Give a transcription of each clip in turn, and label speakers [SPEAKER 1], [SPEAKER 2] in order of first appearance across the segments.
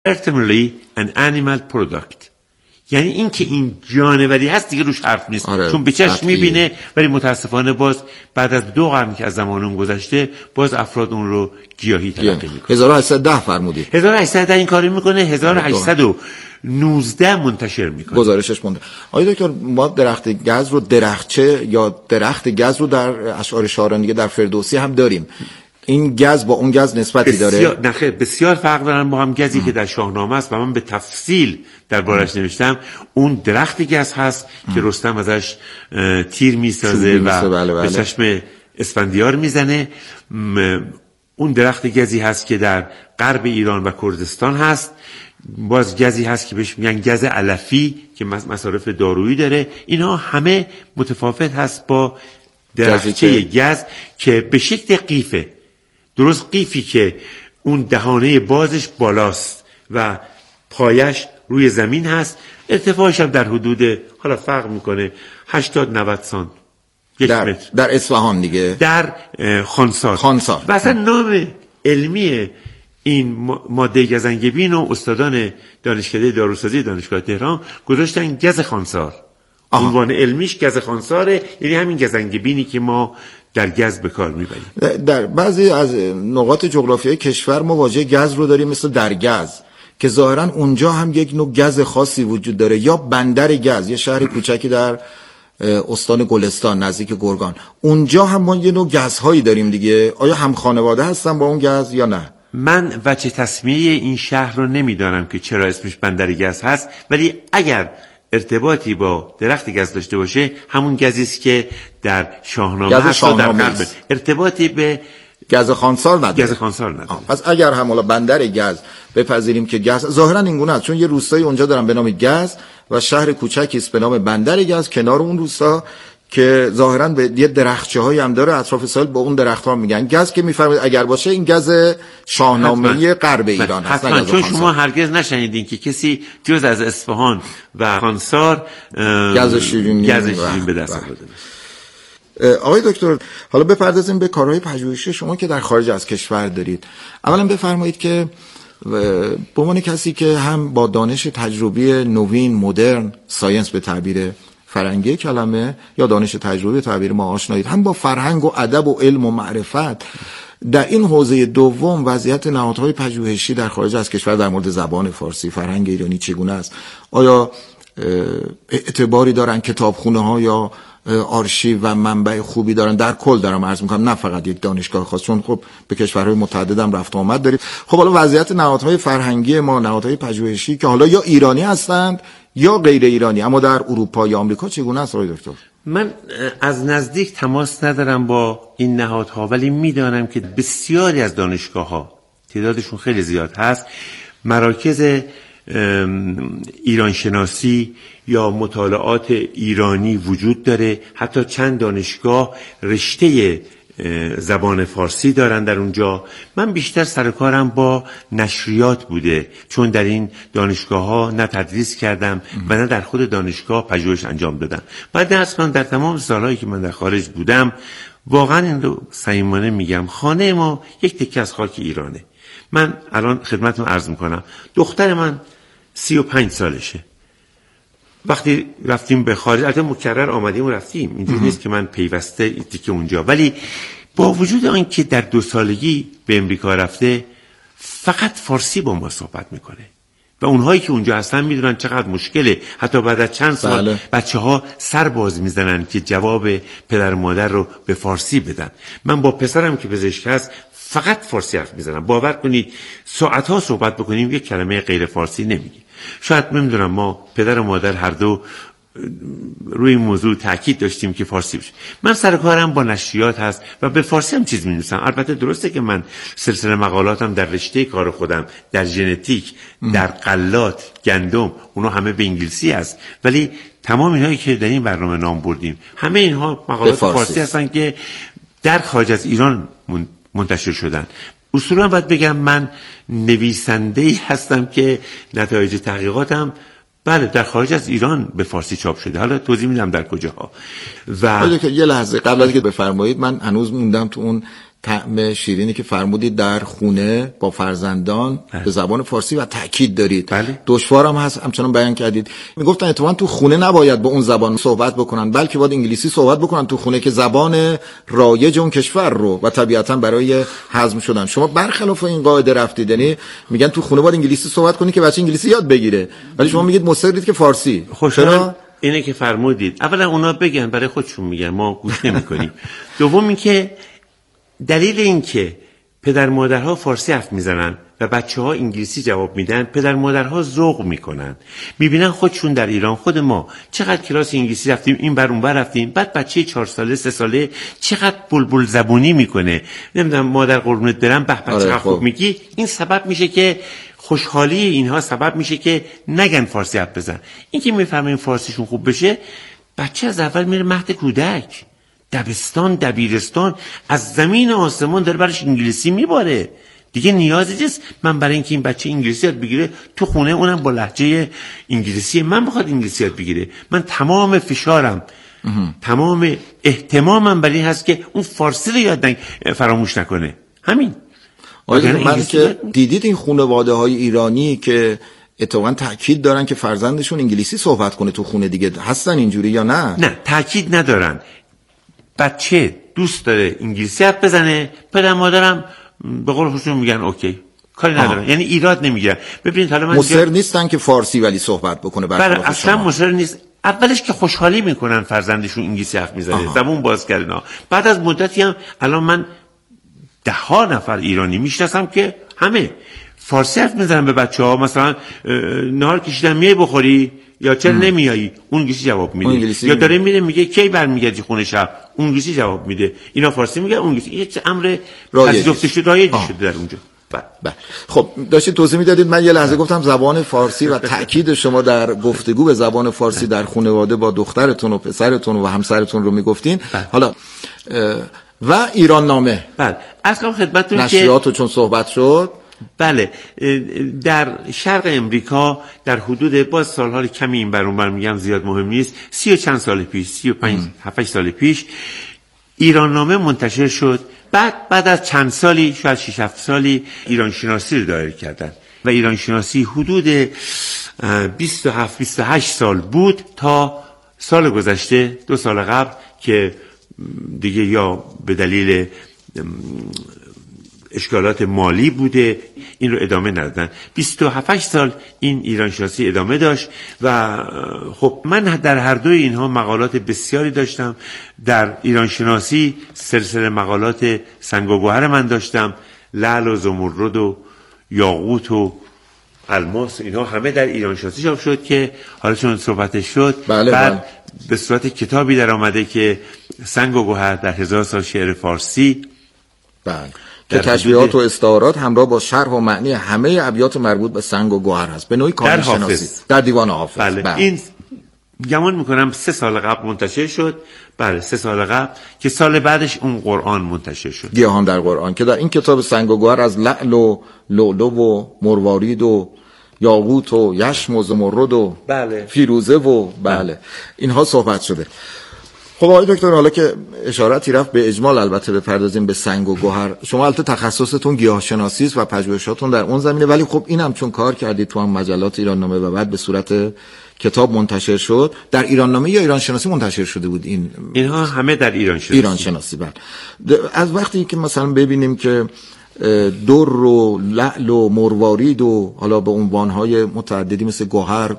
[SPEAKER 1] certainly an animal product. یعنی این که این جانوری هست دیگه روش حرف نیست. چون به چشم میبینه، ولی متاسفانه باز بعد از 2 قرن که از زمان اون گذشته باز افراد اون رو گیاهی تلقی میکنه.
[SPEAKER 2] 1810 فرمودید.
[SPEAKER 1] 1810 این کارو میکنه، 1819 منتشر میکنه.
[SPEAKER 2] گزارشش مونده. آقای دکتر، ما درخت گز رو درختچه یا درخت گز رو در اشعار شاعران دیگه در فردوسی هم داریم. این گز با اون گز نسبتی داره؟
[SPEAKER 1] نه، بسیار فرق دارن با هم. گزی که در شاهنامه است و من به تفصیل دربارش نوشتم، اون درخت گز هست که رستم ازش تیر میسازه و به چشم اسفندیار میزنه. اون درخت گزی هست که در غرب ایران و کردستان هست. باز گزی هست که بهش میگن گز علفی که مصارف دارویی داره. اینها همه متفاوت هست با درخچه گز که به شکل قیفه، درست قیفی که اون دهانه بازش بالاست و پایش روی زمین هست. ارتفاعش هم در حدود، حالا فرق میکنه، 80-90 سانت، 1 متر.
[SPEAKER 2] در اصفهان دیگه، در
[SPEAKER 1] خانسار. و اصلا نام علمی این ماده گزنگبین و استادان دانشکده داروسازی دانشگاه تهران گذاشتن گز خانسار. عنوان علمیش گز خانساره، یعنی همین گزنگبینی که ما در گز به کار میبریم.
[SPEAKER 2] در بعضی از نقاط جغرافیایی کشور ما واژه گز رو داریم، مثل در گز که ظاهرا اونجا هم یک نوع گز خاصی وجود داره، یا بندر گز، یه شهر کوچکی در استان گلستان نزدیک گرگان. اونجا هم ما یه نوع گزهایی داریم دیگه. آیا هم خانواده هستن با اون گز یا نه؟
[SPEAKER 1] من وجه تسمیه این شهر رو نمیدانم که چرا اسمش بندر گز هست، ولی اگر ارتباطی با درخت گز داشته باشه، همون گزی است که در شاهنامه هست و در غرب. ارتباطی به
[SPEAKER 2] گز خانسار نداره. پس اگر هم حالا بندر گز بپذیریم که گز ظاهرا این گونه است، چون یه روستایی اونجا دارن به نام گز و شهر کوچکی است به نام بندر گز کنار اون روستا که ظاهرا به یه درختچه‌هایی هم داره اطراف ساحل، به اون درخت‌ها میگن گز، که میفرمایید اگر باشه این گز شاهنامه‌ای غرب ایران هست.
[SPEAKER 1] حتما، چون شما هرگز نشنیدین که کسی جز از اصفهان و خانسار
[SPEAKER 2] گز شیرین
[SPEAKER 1] به دست آورده.
[SPEAKER 2] آقای دکتر، حالا بپردازیم به کارهای پژوهشی شما که در خارج از کشور دارید. اولا بفرمایید که به عنوان کسی که هم با دانش تجربی نوین، مدرن، ساینس به تعبیر فرنگی کلمه یا دانش تجربی تعبیر ما آشنایید، هم با فرهنگ و ادب و علم و معرفت، در این حوزه دوم وضعیت نهادهای پژوهشی در خارج از کشور در مورد زبان فارسی، فرهنگ ایرانی چگونه است؟ آیا اعتباری دارن کتابخونه‌ها یا آرشیو و منبع خوبی دارن؟ در کل دارم عرض میکنم، نه فقط یک دانشگاه خاص، چون خب به کشورهای متعدد هم رفت و آمد دارید. خب حالا وضعیت نهادهای فرهنگی ما، نهادهای پژوهشی که حالا یا ایرانی هستند یا غیر ایرانی اما در اروپا یا آمریکا چگونه است آقای دکتر؟
[SPEAKER 1] من از نزدیک تماس ندارم با این نهادها، ولی میدانم که بسیاری از دانشگاه‌ها، تعدادشون خیلی زیاد هست، مراکز ایران شناسی یا مطالعات ایرانی وجود داره. حتی چند دانشگاه رشته زبان فارسی دارن در اونجا. من بیشتر سر کارم با نشریات بوده، چون در این دانشگاه ها نه تدریس کردم و نه در خود دانشگاه پژوهش انجام دادم. بعد درس کنم در تمام سالهایی که من در خارج بودم، واقعا این رو صمیمانه میگم، خانه ما یک تکه از خاک ایرانه. من الان خدمتتون عرض میکنم، دختر من 35 سالشه. وقتی رفتیم به خارج، البته مکرر آمدیم و رفتیم، اینجوری نیست که من پیوسته تیکه اونجا، ولی با وجود آن که در 2 سالگی به امریکا رفته، فقط فارسی با ما صحبت میکنه و اونهایی که اونجا هستن میدونن چقدر مشکله. حتی بعد از چند سال بچه‌ها سر باز میزنن که جواب پدر و مادر رو به فارسی بدن. من با پسرم که پزشک هست فقط فارسی حرف میزنم. باور کنید ساعت‌ها صحبت بکنیم یک کلمه غیر فارسی نمیگیم. شاید نمیدونم، ما پدر و مادر هر دو روی این موضوع تاکید داشتیم که فارسی بشه. من سر کارم با نشریات هست و به فارسی هم چیز می‌نویسم. البته درسته که من سلسله مقالاتم در رشته کار خودم، در ژنتیک، در غلات، گندم، اونا همه به انگلیسی است، ولی تمام اینایی که در این برنامه نام بردیم همه اینها مقالات فارسی هستن که در خارج از ایران منتشر شدن. اصولا باید بگم من نویسنده‌ای هستم که نتایج تحقیقاتم بله در خارج از ایران به فارسی چاپ شده. حالا توضیح میدم در کجاها. و
[SPEAKER 2] یه لحظه قبل از اینکه بفرمایید، من هنوز موندم تو اون طعم شیرینی که فرمودید در خونه با فرزندان به زبان فارسی و تاکید دارید. دشوارم هست همچنان بیان کردید. میگفتن اتفاقا تو خونه نباید با اون زبان صحبت بکنن، بلکه باید انگلیسی صحبت بکنن تو خونه که زبان رایج اون کشور رو و طبیعتا برای هضم شدن. شما برخلاف این قاعده رفتید، یعنی میگن تو خونه باید انگلیسی صحبت کنی که بچه انگلیسی یاد بگیره، ولی شما میگید مصرید که فارسی.
[SPEAKER 1] چرا؟ اینه که فرمودید اولا اونا بگن، برای خودشون میگن، ما گوش نمی‌کنیم. دوم اینکه دلیل این که پدر مادرها فارسی حرف میزنن و بچه‌ها انگلیسی جواب میدن، پدر مادرها ذوق میکنن، میبینن خودشون در ایران، خود ما چقدر کلاس انگلیسی رفتیم، این بر اون بر رفتیم، بعد بچه 4 ساله 3 ساله چقدر بلبل زبونی میکنه، نمیدونم مادر قربونت برم به چقدر خوب میگی. این سبب میشه که خوشحالی اینها سبب میشه که نگن فارسی حرف بزن. این که میفهمین فارسیشون خوب بشه، بچه از اول میره مهد کودک، دبستان، دبیرستان، از زمین آسمان داره برش انگلیسی میباره. دیگه نیازی نیست من برای اینکه این بچه انگلیسی یاد بگیره تو خونه اونم با لهجه انگلیسی من بخواد انگلیسی یاد بگیره. من تمام فشارم تمام اهتمامم برای این هست که اون فارسی رو یاد فراموش نکنه. همین.
[SPEAKER 2] من که دیدید این خانواده های ایرانی که اتفاقا تاکید دارن که فرزندشون انگلیسی صحبت کنه تو خونه، دیگه هستن اینجوری یا نه؟
[SPEAKER 1] نه، تاکید ندارن. بچه دوست داره انگلیسی حرف بزنه، پدر مادرم به قول خودشون میگن اوکی، کاری ندارن. یعنی ایراد نمیگیرن. ببینید حالا من
[SPEAKER 2] مصر نیستن که فارسی ولی صحبت بکنه.
[SPEAKER 1] بله اصلا مصر نیست. اولش که خوشحالی میکنن فرزندشون انگلیسی حرف میزنه، زبون باز کردن. بعد از مدتی هم الان من 10 نفر ایرانی میشناسم که همه فارسی حرف میزنن به بچه‌ها. مثلا نهار کشیدم میای بخوری یا چرا نمیایی، اون انگلیسی جواب میده. یا داره میره میگه کی برمیگردی خونه شب، اون انگلیسی جواب میده. اینا فارسی میگه، اون انگلیسی. یه امر پذیرفته شده، رایج شده در اونجا.
[SPEAKER 2] بله. خب داشتید توضیح میدادید، من یه لحظه گفتم زبان فارسی و تاکید شما در گفتگو به زبان فارسی در خانواده با دخترتون و پسرتون و همسرتون رو میگفتین. حالا و ایران نامه.
[SPEAKER 1] بله. اصلا خدمتتون که
[SPEAKER 2] نشریات چون صحبت شد،
[SPEAKER 1] بله، در شرق امریکا در حدود باز سال‌های کمی این بر اون بر میگم زیاد مهم نیست، 30 و چند سال پیش، 35 7 سال پیش ایران نامه منتشر شد. بعد از چند سالی، شاید 6 7 سالی، ایران شناسی رو دایر کردن و ایران شناسی حدود 27 28 سال بود تا سال گذشته 2 سال قبل که دیگه یا به دلیل اشکالات مالی بوده این رو ادامه ندادن. 27 سال این ایران شناسی ادامه داشت و خب من در هر دوی اینها مقالات بسیاری داشتم. در ایران شناسی سلسله مقالات سنگ و گوهر من داشتم، لعل و زمرد و یاقوت و الماس، اینها همه در ایران شناسی چاپ شد که حالا چون صحبتش شد بعد به صورت کتابی در آمده که سنگ و گوهر در 1000 سال شعر فارسی،
[SPEAKER 2] که تشبیهات و استعارات همراه با شرح و معنی همه ابیات مربوط به سنگ و گوهر هست، به نوعی کامل شناسی در دیوان حافظ.
[SPEAKER 1] بله. این گمان میکنم 3 سال قبل منتشر شد. بله 3 سال قبل، که سال بعدش اون قرآن منتشر شد،
[SPEAKER 2] گیاهان در قرآن، که در این کتاب سنگ و گوهر از لعل و لؤلؤ و مروارید و یاقوت و یشم و زمرد و فیروزه و اینها صحبت شده. خب آقای دکتر، حالا که اشارتی رفت به اجمال البته بپردازیم به سنگ و گوهر. شما البته تخصصتون گیاهشناسی است و پژوهشاتون در اون زمینه، ولی خب اینم چون کار کردید تو هم مجلات ایران نامه و بعد به صورت کتاب منتشر شد، در ایران نامه یا ایران شناسی منتشر شده بود؟
[SPEAKER 1] اینها همه در ایران
[SPEAKER 2] شناسی. بله. از وقتی که مثلا ببینیم که در و لعل و مروارید و حالا به عنوانهای متعددی مثل گوهر،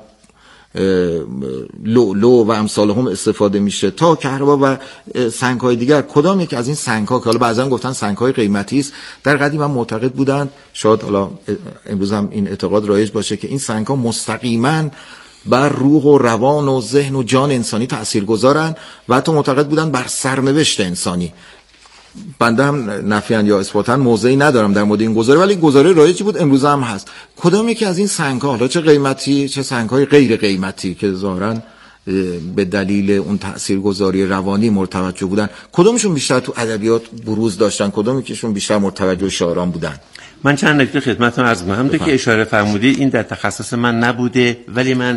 [SPEAKER 2] لؤلؤ و امثال هم استفاده میشه تا کهربا و سنگ‌های دیگر، کدام یک از این سنگ‌ها که حالا بعضا گفتن سنگ‌های قیمتی است، در قدیم هم معتقد بودند، شاید حالا امروز هم این اعتقاد رایج باشه، که این سنگ‌ها مستقیما بر روح و روان و ذهن و جان انسانی تاثیرگذارن و حتی معتقد بودن بر سرنوشت انسانی. بنده هم نفیان یا اثباتاً موضعی ندارم در مورد این گزاره، ولی گزاره رایجی بود، امروز هم هست. کدام یکی از این سنگ‌ها، حالا چه قیمتی چه سنگ‌های غیر قیمتی که ظاهراً به دلیل اون تاثیرگذاری روانی مرتوجه بودن، کدومشون بیشتر تو ادبیات بروز داشتن، کدوم یکیشون بیشتر مرتوجه شاعران بودن؟
[SPEAKER 1] من چند نکته خدمتتون عرض می‌کنم. همونطور که اشاره فرمودید این در تخصص من نبوده، ولی من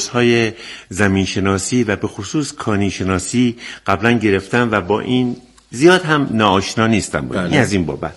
[SPEAKER 1] کورس‌های زمین شناسی و به خصوص کانی شناسی قبلا گرفتم و با این زیاد هم ناآشنا نیستم با این. از این بابت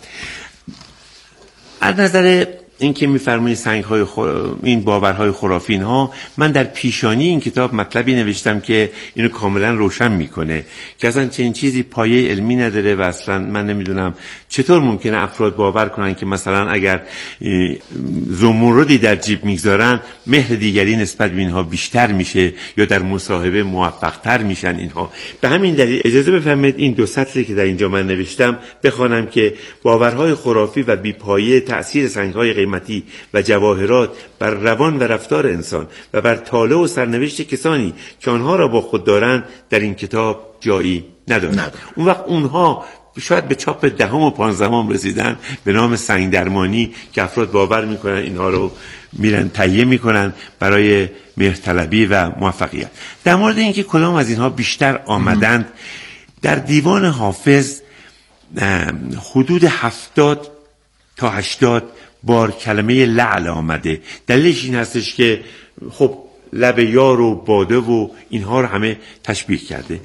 [SPEAKER 1] از نظر این که می‌فرمایید سنگ‌های این باورهای خرافی اینها، من در پیشانی این کتاب مطلبی نوشتم که اینو کاملا روشن میکنه که اصلا چنین چیزی پایه علمی نداره و اصلا من نمیدونم چطور ممکنه افراد باور کنن که مثلا اگر زمردی در جیب میگذارن مهر دیگری نسبت به اینها بیشتر میشه یا در مصاحبه موفق‌تر میشن اینها. به همین دلیل اجازه بفرمایید این 2 سطری که در اینجا من نوشتم بخوانم که باورهای خرافی و بی‌پایه تأثیر سنگ‌های قیمتی و جواهرات بر روان و رفتار انسان و بر طالع و سرنوشت کسانی که آنها را با خود دارند در این کتاب جایی ندارند. اون وقت اونها شاید به چاپ 10 و 15 رسیدن به نام سنگ درمانی که افراد باور میکنن اینها رو میرن تهیه میکنن برای مهرطلبی و موفقیت. در مورد اینکه کدام از اینها بیشتر آمدند، در دیوان حافظ حدود 70 تا 80 بار کلمه لعل آمده. دلیلش این هستش که خب لب یار و باده و اینها رو همه تشبیه کرده.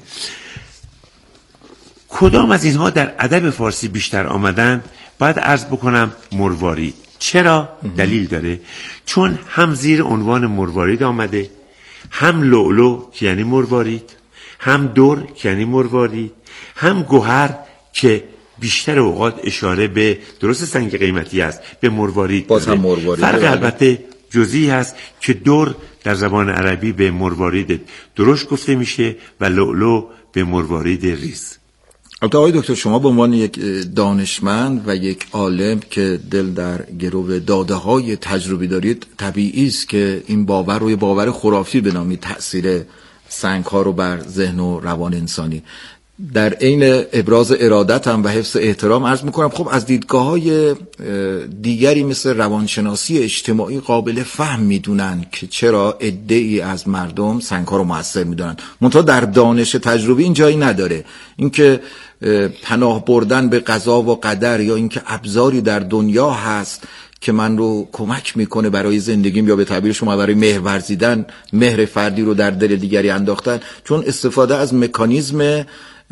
[SPEAKER 1] کدام از اینها در ادب فارسی بیشتر آمدن؟ باید عرض بکنم مروارید. چرا؟ دلیل داره. چون هم زیر عنوان مروارید آمده، هم لؤلؤ که یعنی مروارید، هم در که یعنی مروارید، هم گوهر که بیشتر اوقات اشاره به درست سنگ قیمتی است به مروارید.
[SPEAKER 2] باز هم مروارید.
[SPEAKER 1] فرق البته جزئی هست که در زبان عربی به مروارید درشت گفته میشه و لؤلؤ به مروارید ریز.
[SPEAKER 2] البته آقای دکتر شما به عنوان یک دانشمند و یک عالم که دل در گرو داده‌های تجربی دارید، طبیعی است که این باور رو یه باور خرافی بنامید تأثیر سنگ‌ها رو بر ذهن و روان انسانی. در عین ابراز ارادتم و حفظ احترام عرض میکنم خب از دیدگاه‌های دیگری مثل روانشناسی اجتماعی قابل فهم میدونن که چرا عده‌ای از مردم سنگ‌ها رو مؤثر میدونن، منتها در دانش تجربی این جایی نداره. اینکه پناه بردن به قضا و قدر یا اینکه ابزاری در دنیا هست که من رو کمک میکنه برای زندگیم یا به تعبیر شما برای مهر ورزیدن، مهر فردی رو در دل دیگری انداختن، چون استفاده از مکانیزم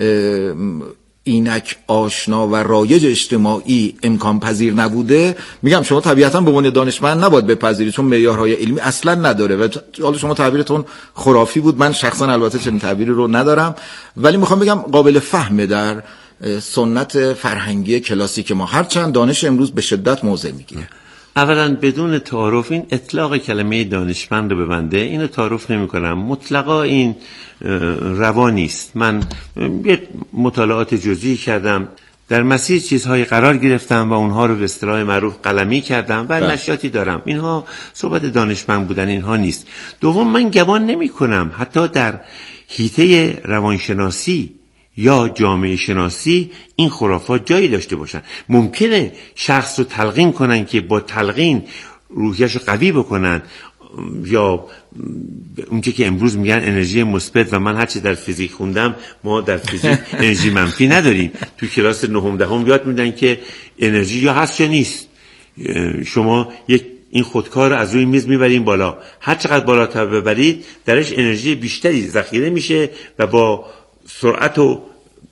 [SPEAKER 2] اینک آشنا و رایج اجتماعی امکان پذیر نبوده، میگم شما طبیعتا به عنوان دانشمند نباید بپذیرید چون معیارهای علمی اصلا نداره و حالا شما تعبیرتون خرافی بود، من شخصا البته چنین تعبیری رو ندارم، ولی میخوام بگم قابل فهمه در سنت فرهنگی کلاسیک ما، هرچند دانش امروز به شدت موضع میگیره.
[SPEAKER 1] اولا بدون تعارف این اطلاق کلمه دانشمند رو ببنده اینو تعارف نمی کنم، مطلقا این روانی است. من یه مطالعات جزئی کردم، در مسیر چیزهای قرار گرفتم و اونها رو به اصطلاح معروف قلمی کردم و نشاطی دارم. اینها صحبت دانشمند بودن اینها نیست. دوم من گمان نمی کنم حتی در حیطه روانشناسی یا جامعه شناسی این خرافات جایی داشته باشن. ممکنه شخص رو تلقین کنن که با تلقین روحیش رو قوی بکنن، یا اونچه که امروز میگن انرژی مثبت، و من هرچی در فیزیک خوندم ما در فیزیک انرژی منفی نداریم. تو کلاس 9 10 یاد میدن که انرژی یا هست یا نیست. شما یک این خودکار رو از روی میز میبرین بالا، هر چقدر بالاتر ببرید درش انرژی بیشتری ذخیره میشه و با سرعت و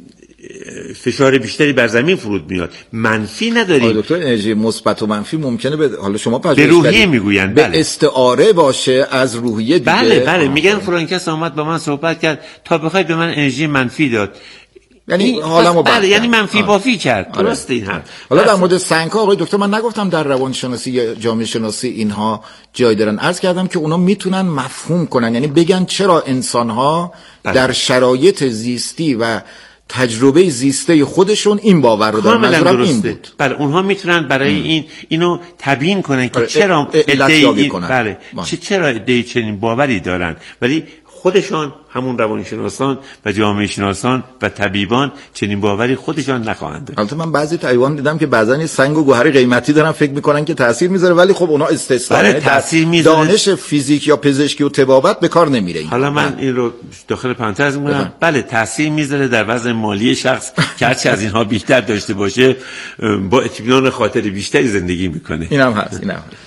[SPEAKER 1] فشار بیشتری بر زمین فرود میاد. منفی نداریم.
[SPEAKER 2] دکتر انرژی مثبت و منفی ممکنه حالا شما
[SPEAKER 1] به روحیه میگوین،
[SPEAKER 2] به استعاره باشه از روحیه دیگه.
[SPEAKER 1] بله میگن فرانکس آمد با من صحبت کرد تا بخواید به من انرژی منفی داد،
[SPEAKER 2] یعنی حالمو
[SPEAKER 1] بله یعنی منفی بافی کرد. درسته این حرف.
[SPEAKER 2] حالا در مورد سنگ‌ها آقای دکتر من نگفتم در روانشناسی یا جامعه شناسی اینها جای دارن، عرض کردم که اونا میتونن مفهوم کنن، یعنی بگن چرا انسان‌ها در شرایط زیستی و تجربه زیسته خودشون این باور رو دارن. منظورم این بود.
[SPEAKER 1] بله اونها میتونن برای اینو تبیین کنن که چرا
[SPEAKER 2] علتیابی کنن.
[SPEAKER 1] بله چرا ایده چنین باوری دارن، ولی خودشان همون روانشناسان و جامعه شناسان و طبیبان چنین باوری خودشان نخواهند داشت.
[SPEAKER 2] البته من بعضی طبیبان دیدم که بعضن سنگ و گوهر قیمتی دارن فکر میکنن که تاثیر میذاره، ولی خب اونا استثنا
[SPEAKER 1] تاثیر میذاره.
[SPEAKER 2] دانش فیزیک یا پزشکی و طبابت به کار نمیره.
[SPEAKER 1] حالا من این رو داخل پرانتز میگم، بله تاثیر میذاره در وضع مالی شخص که هرچی از اینها بیشتر داشته باشه با اطمینان خاطر بیشتری زندگی میکنه.
[SPEAKER 2] اینم هست.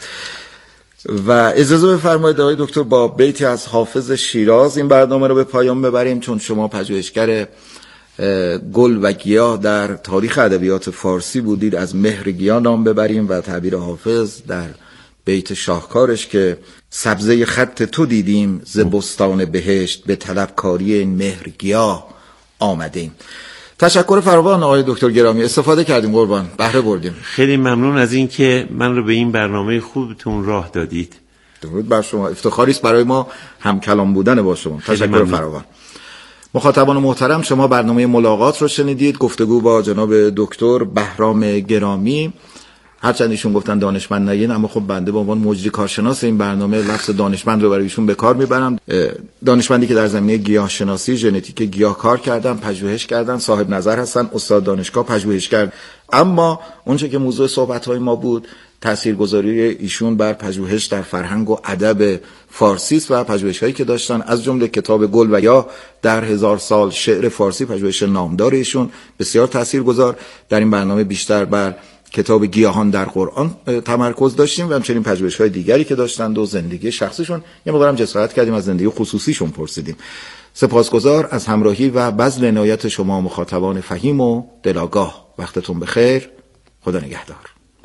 [SPEAKER 2] و اجازه بفرمایید آقای دکتر با بیتی از حافظ شیراز این برنامه رو به پایان ببریم، چون شما پژوهشگر گل و گیاه در تاریخ ادبیات فارسی بودید، از مهر گیاه نام ببریم و تعبیر حافظ در بیت شاهکارش که سبزه خط تو دیدیم ز بستان بهشت، به طلبکاری این مهر گیاه آمدیم. تشکر فراوان آقای دکتر گرامی، استفاده کردیم قربان، بهره بردیم.
[SPEAKER 1] خیلی ممنون از این که من رو به این برنامه خوبتون راه دادید.
[SPEAKER 2] درود بر شما، افتخاری است برای ما هم کلام بودن با شما. تشکر فراوان. مخاطبان محترم، شما برنامه ملاقات رو شنیدید، گفتگو با جناب دکتر بهرام گرامی. هرچند ایشون گفتن دانشمند نگین، اما خب بنده به عنوان مجری کارشناس این برنامه لفظ دانشمند رو برای ایشون به کار میبرم. دانشمندی که در زمینه گیاهشناسی، ژنتیک گیاه کار کردن، پژوهش کردن، صاحب نظر هستن، استاد دانشگاه، پژوهشگر. اما اونچه که موضوع صحبت‌های ما بود، تاثیرگذاری ایشون بر پژوهش در فرهنگ و ادب فارسی است و پژوهش‌هایی که داشتن، از جمله کتاب گل و گیاه در 1000 سال شعر فارسی، پژوهش نامدار ایشون بسیار تاثیرگذار. در این برنامه بیشتر بر کتاب گیاهان در قرآن تمرکز داشتیم و همچنین پژوهش‌های دیگری که داشتند و زندگی شخصیشون، یه مقدارم جسارت کردیم از زندگی خصوصیشون پرسیدیم. سپاسگزار از همراهی و بذل عنایت شما مخاطبان فهیم و دلاگاه. وقتتون بخیر. خدا نگهدار.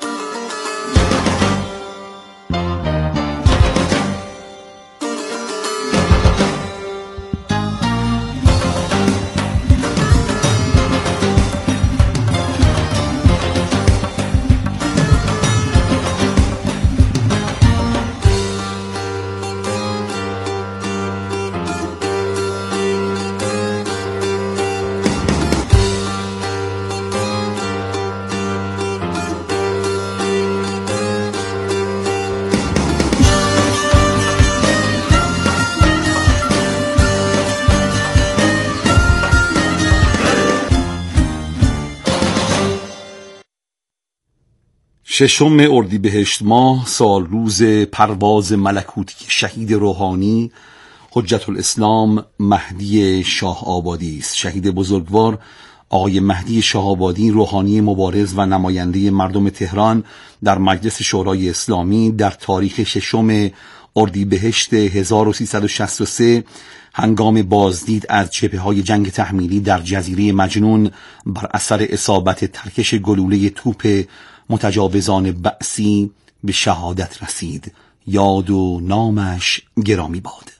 [SPEAKER 3] ششم اردیبهشت ماه، سال روز پرواز ملکوتی شهید روحانی حجت الاسلام مهدی شاه آبادی است. شهید بزرگوار آقای مهدی شاه آبادی، روحانی مبارز و نماینده مردم تهران در مجلس شورای اسلامی، در تاریخ ششم اردیبهشت 1363 هنگام بازدید از جبهه‌های جنگ تحمیلی در جزیره مجنون بر اثر اصابت ترکش گلوله توپ متجاوزان بعثی به شهادت رسید. یاد و نامش گرامی باد.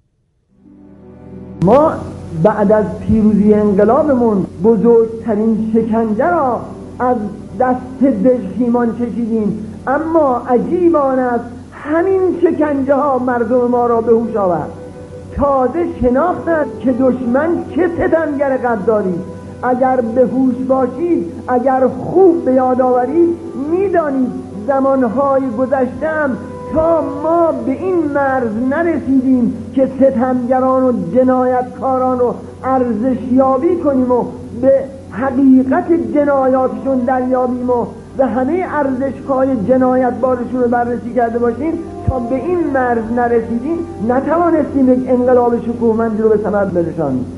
[SPEAKER 4] ما بعد از پیروزی انقلابمون بزرگترین شکنجه را از دست دژخیمان چشیدیم، اما عجیب آن است همین شکنجه ها مردم ما را به هوش آورد. تازه شناختند که دشمن چه ستمگر غداری. اگر به هوش باشید، اگر خوب به یاد آورید، میدانید زمانهای گذشته‌ام تا ما به این مرز نرسیدیم که ستمگران و جنایتکاران رو ارزشیابی کنیم و به حقیقت جنایاتشون دریابیم و به همه ارزش‌های جنایتبارشون رو بررسی کرده باشیم. تا به این مرز نرسیدیم نتوانستیم یک انقلاب شکوهمندی رو به ثمر برسانیم.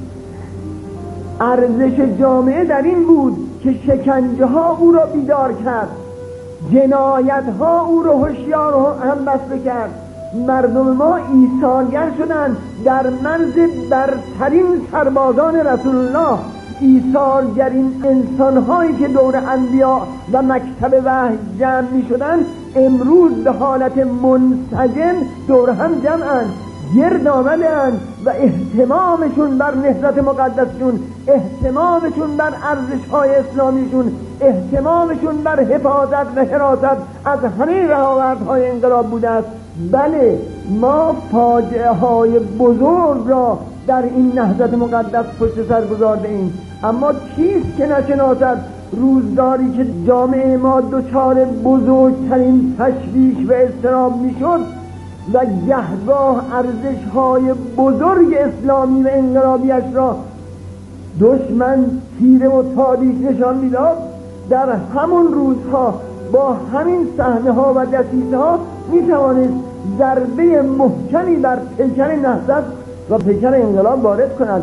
[SPEAKER 4] ارزش جامعه در این بود که شکنجه ها او را بیدار کرد، جنایت ها او را هوشیار و همبسته کرد. مردم ما ایثارگر شدند، در مرز برترین سربازان رسول الله، ایثارگرین انسان هایی که دور انبیا و مکتب وحی جمع می شدند، امروز به حالت منسجم دور هم جمعند، گرد آمدند و اهتمامشون بر نهضت مقدسشون، اهتمامشون بر ارزش‌های اسلامیشون، اهتمامشون بر حفاظت و حراست از همه رهاوردهای انقلاب بوده است. بله، ما فاجعه های بزرگ را در این نهضت مقدس پشت سر گذارده ایم، اما کیست که نشناسد روزگاری که جامعه ما دچار بزرگترین تشویش و اضطراب میشد و گهگاه ارزش‌های بزرگ اسلامی و انقلابیش را دشمن تیره و تاریک نشان میداد. در همون روزها با همین صحنه‌ها و دسیسه‌ها میتوانست ضربه محکمی بر پیکر نهضت و پیکر انقلاب وارد کند.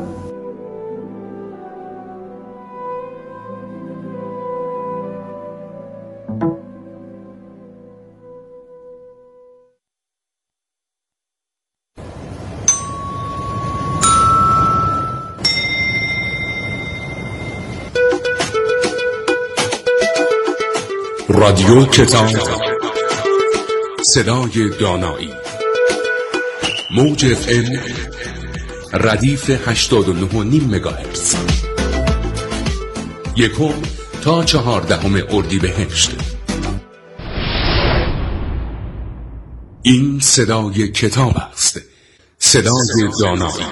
[SPEAKER 5] رادیو کتاب، صدای دانایی، موج FM ردیف 89.5 مگاهرتز، 1 تا 14 اردیبهشت. این صدای کتاب است، صدای دانایی.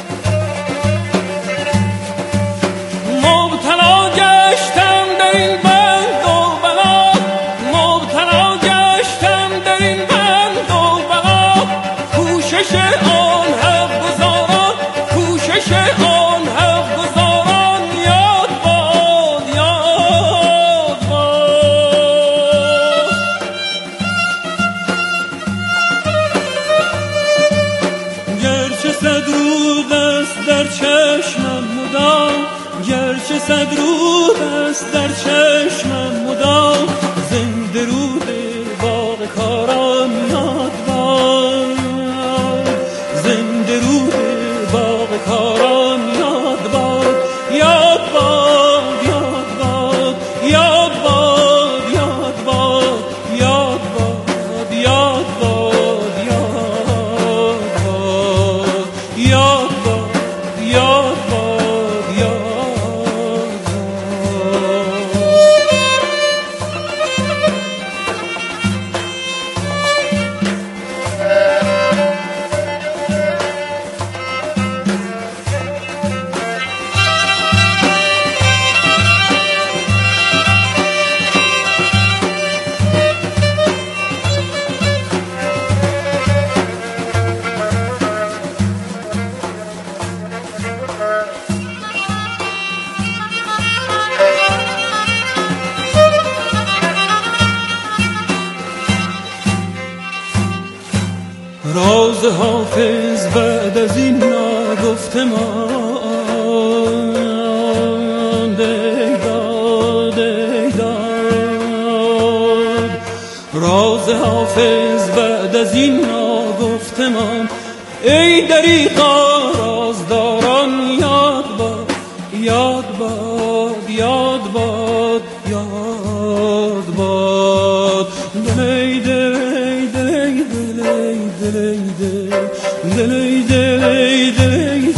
[SPEAKER 6] مبتلا گشتم در این صد رود است در چشمم مدام، گرچه صد رود است در چشمم مدام، زنده رود باغ کاران یاد باد، زنده رود باغ کاران یاد باد، یاد باد، یاد باد، یاد باد، یاد باد، یاد باد، یاد باد، یاد باد، یاد باد، یاد باد. راز حافظ بعد از این نگفته ماند، ای داد، ای داد. راز حافظ بعد از این نگفته ماند، ای دریغا رازداران یاد باد، یاد باد، یاد باد، یاد باد. دلی دلی دلی دلی دلی دلی دلی دلی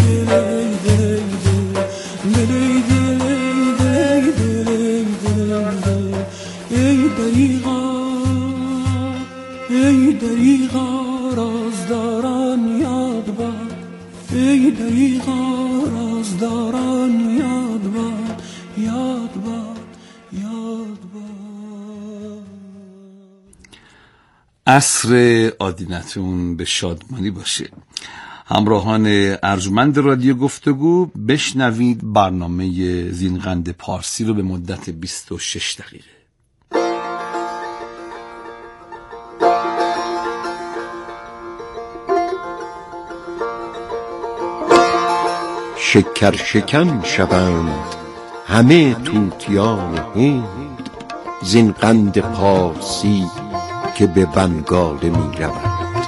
[SPEAKER 6] ای دریغا رازداران یاد باد، ای دریغا رازداران یاد باد، یاد باد، یاد باد.
[SPEAKER 3] عصر آدینتون به شادمانی باشه. همراهان ارجمند رادیو گفتگو، بشنوید برنامه زینقند پارسی رو به مدت 26 دقیقه.
[SPEAKER 7] شکر شکن شوند همه طوطیان هند، زین قند پارسی که به بنگاله می روند.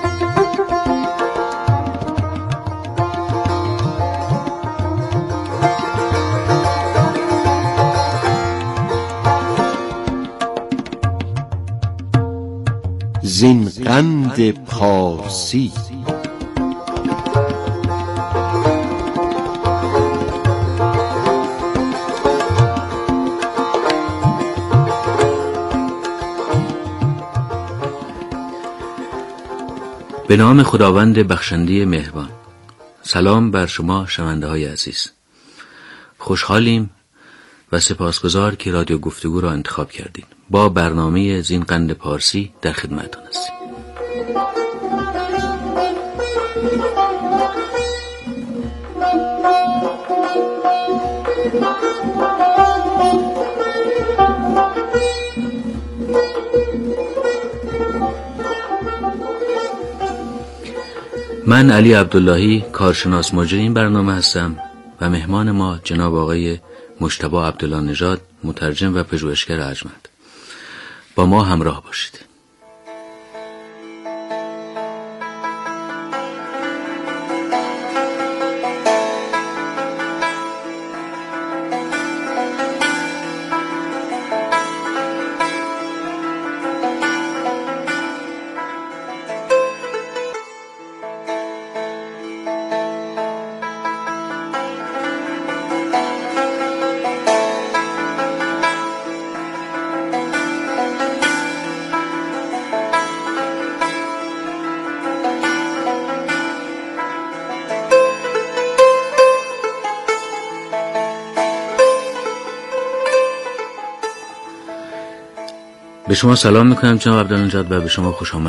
[SPEAKER 7] زین قند پارسی
[SPEAKER 8] به نام خداوند بخشنده مهربان. سلام بر شما شنونده های عزیز. خوشحالیم و سپاسگزار که رادیو گفتگو را انتخاب کردین. با برنامه زین قند پارسی در خدمتتون هستیم. من علی عبداللهی، کارشناس مجری این برنامه هستم و مهمان ما جناب آقای مجتبی عبدالله نژاد، مترجم و پژوهشگر ارجمند. با ما همراه باشید. به شما سلام میکنم جناب عبدالله نژاد و به شما خوش آمد